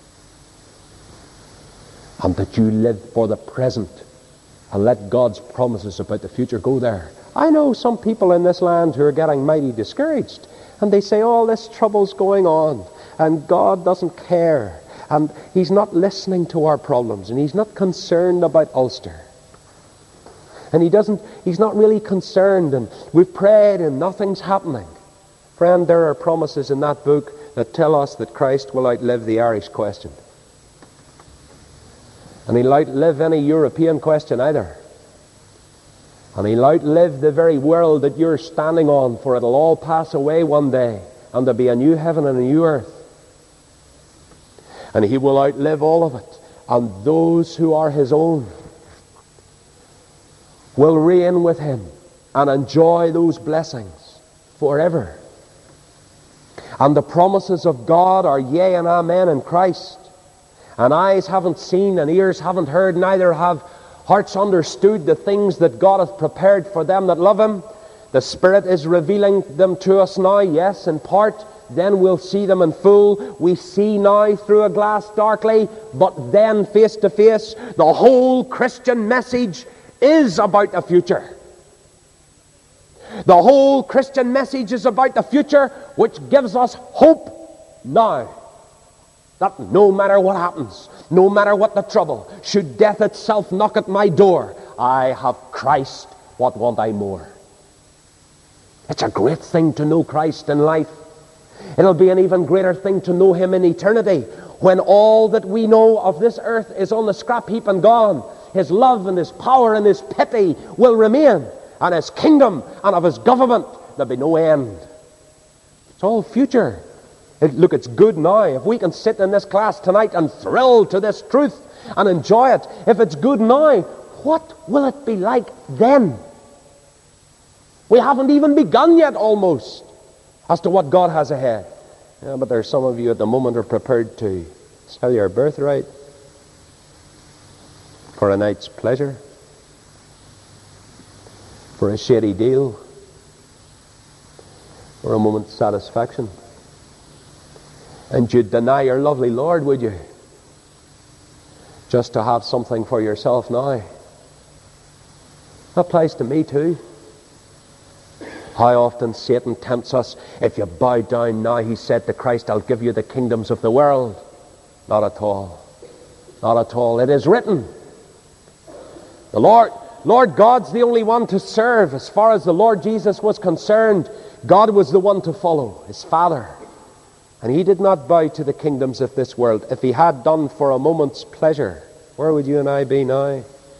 And that you live for the present and let God's promises about the future go there. I know some people in this land who are getting mighty discouraged. And they say, all this trouble's going on. And God doesn't care. And he's not listening to our problems. And he's not concerned about Ulster. And he doesn't, he's not really concerned. And we've prayed and nothing's happening. Friend, there are promises in that book that tell us that Christ will outlive the Irish question. And he'll outlive any European question either. And he'll outlive the very world that you're standing on, for it'll all pass away one day, and there'll be a new heaven and a new earth. And he will outlive all of it. And those who are his own will reign with him and enjoy those blessings forever. And the promises of God are yea and amen in Christ. And eyes haven't seen and ears haven't heard, neither have hearts understood the things that God hath prepared for them that love him. The Spirit is revealing them to us now, yes, in part. Then we'll see them in full. We see now through a glass darkly, but then face to face. The whole Christian message is about the future. The whole Christian message is about the future, which gives us hope now. That no matter what happens, no matter what the trouble, should death itself knock at my door, I have Christ, what want I more? It's a great thing to know Christ in life. It'll be an even greater thing to know him in eternity, when all that we know of this earth is on the scrap heap and gone. His love and his power and his pity will remain, and his kingdom and of his government there'll be no end. It's all future. It, look, it's good now. If we can sit in this class tonight and thrill to this truth and enjoy it, if it's good now, what will it be like then? We haven't even begun yet, almost, as to what God has ahead. Yeah, but there's some of you at the moment who are prepared to sell your birthright for a night's pleasure, for a shady deal, for a moment's satisfaction. And you'd deny your lovely Lord, would you? Just to have something for yourself now. That applies to me too. How often Satan tempts us. If you bow down now, he said to Christ, I'll give you the kingdoms of the world. Not at all. Not at all. It is written. The Lord, Lord God's the only one to serve. As far as the Lord Jesus was concerned, God was the one to follow, his Father. And he did not bow to the kingdoms of this world. If he had done for a moment's pleasure, where would you and I be now?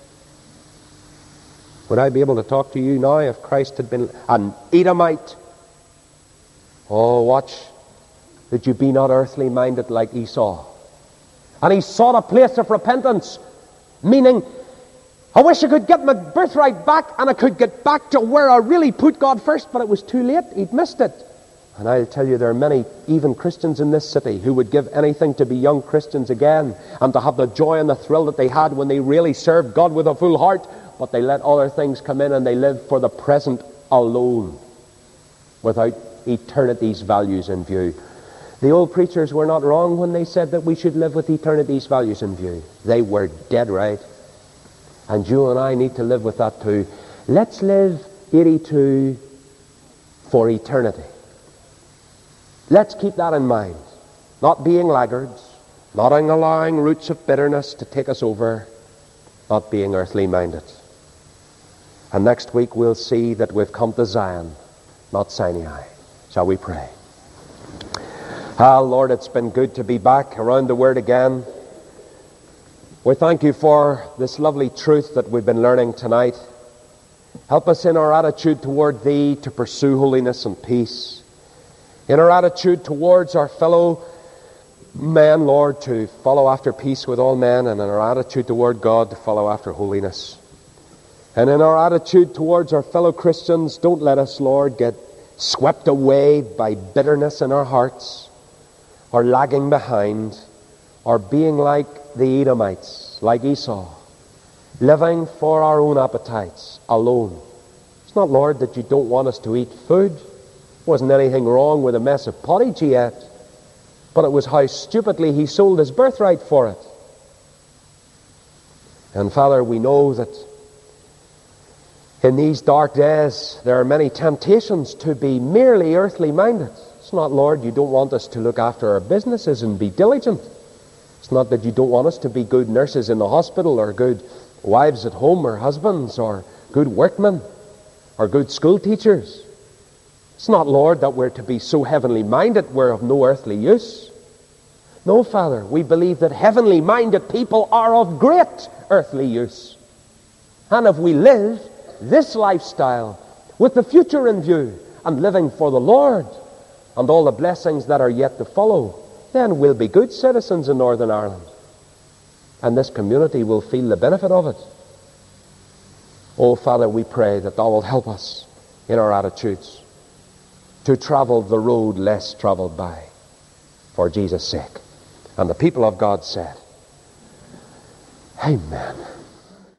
Would I be able to talk to you now if Christ had been an Edomite? Oh, watch that you be not earthly minded like Esau. And he sought a place of repentance, meaning, I wish I could get my birthright back and I could get back to where I really put God first, but it was too late. He'd missed it. And I'll tell you, there are many, even Christians in this city, who would give anything to be young Christians again and to have the joy and the thrill that they had when they really served God with a full heart, but they let other things come in and they live for the present alone without eternity's values in view. The old preachers were not wrong when they said that we should live with eternity's values in view. They were dead right. And you and I need to live with that too. Let's live eighty-two for eternity. Let's keep that in mind. Not being laggards, not allowing roots of bitterness to take us over, not being earthly minded. And next week we'll see that we've come to Zion, not Sinai. Shall we pray? Ah, Lord, it's been good to be back around the Word again. We thank you for this lovely truth that we've been learning tonight. Help us in our attitude toward Thee to pursue holiness and peace. In our attitude towards our fellow men, Lord, to follow after peace with all men, and in our attitude toward God to follow after holiness. And in our attitude towards our fellow Christians, don't let us, Lord, get swept away by bitterness in our hearts, or lagging behind, or being like the Edomites, like Esau, living for our own appetites alone. It's not, Lord, that you don't want us to eat food. Wasn't anything wrong with a mess of pottage he ate, but it was how stupidly he sold his birthright for it. And Father, we know that in these dark days there are many temptations to be merely earthly minded. It's not, Lord, you don't want us to look after our businesses and be diligent. It's not that you don't want us to be good nurses in the hospital, or good wives at home, or husbands, or good workmen, or good school teachers. It's not, Lord, that we're to be so heavenly minded we're of no earthly use. No, Father, we believe that heavenly minded people are of great earthly use. And if we live this lifestyle with the future in view, and living for the Lord and all the blessings that are yet to follow, then we'll be good citizens in Northern Ireland. And this community will feel the benefit of it. Oh, Father, we pray that Thou wilt help us in our attitudes to travel the road less traveled by, for Jesus' sake. And the people of God said, Amen.